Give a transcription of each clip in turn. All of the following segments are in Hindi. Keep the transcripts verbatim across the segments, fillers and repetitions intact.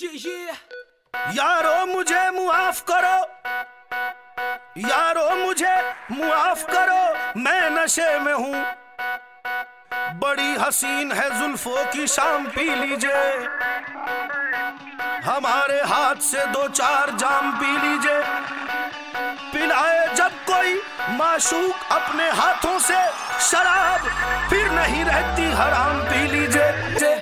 यारो मुझे मुआफ करो, यारो मुझे मुआफ करो, मैं नशे में हूँ। बड़ी हसीन है जुल्फों की शाम, पी लीजिए हमारे हाथ से दो चार जाम, पी लीजिए। पिलाए जब कोई माशूक अपने हाथों से शराब, फिर नहीं रहती हराम, पी लीजिए।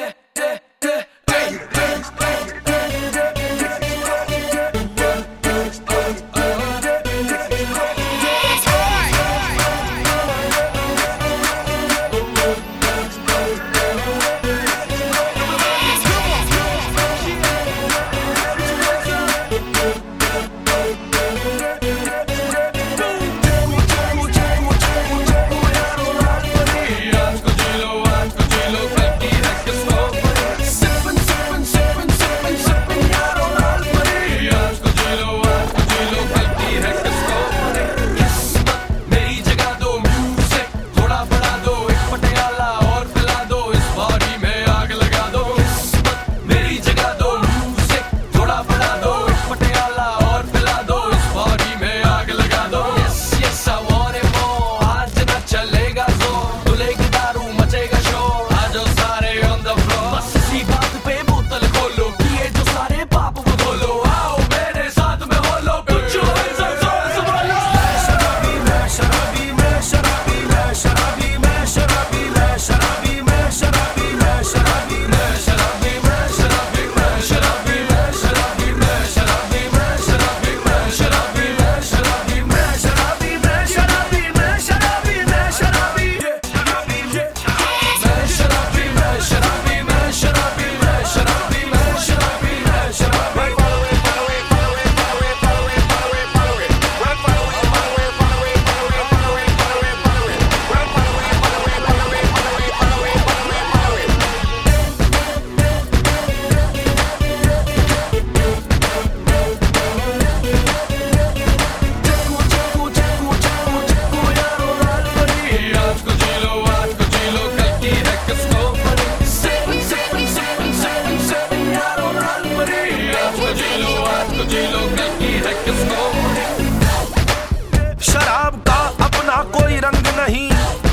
शराब का अपना कोई रंग नहीं,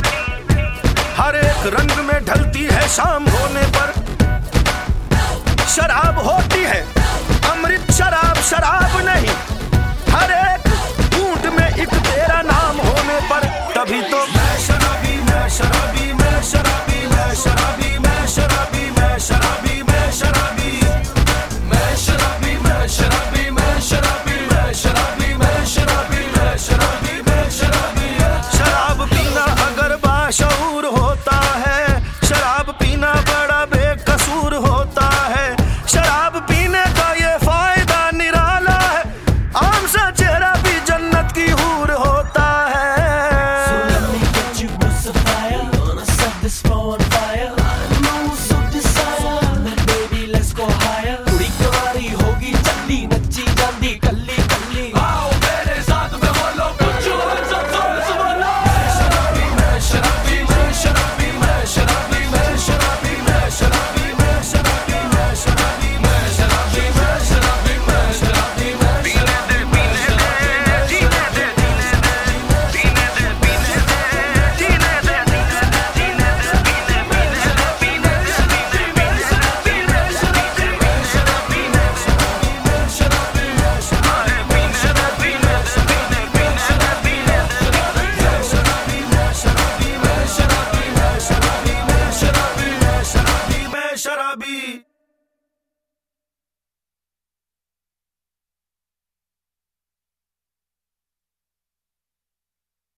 हर एक रंग में ढलती है शाम होने पर। शराब होती है अमृत शराब, शराब नहीं, हर एक घूंट में एक तेरा नाम होने पर। तभी तो मैं शराबी, मैं शराबी, मैं शराबी, मैं शराबी, मैं शराबी, मैं शराबी, मैं शराबी, मैं शराबी, मैं शराबी, मैं शराबी, मैं शराबी, मैं शराबी, मैं शराबी, मैं शराबी। शराब पीना अगर बाशऊर होता है, शराब पीना बड़ा बेकसूर होता है। शराब पीने का ये फायदा निराला है, आम सा चेहरा भी जन्नत की हूर होता है। So let me get you with some fire, gonna set this floor on fire.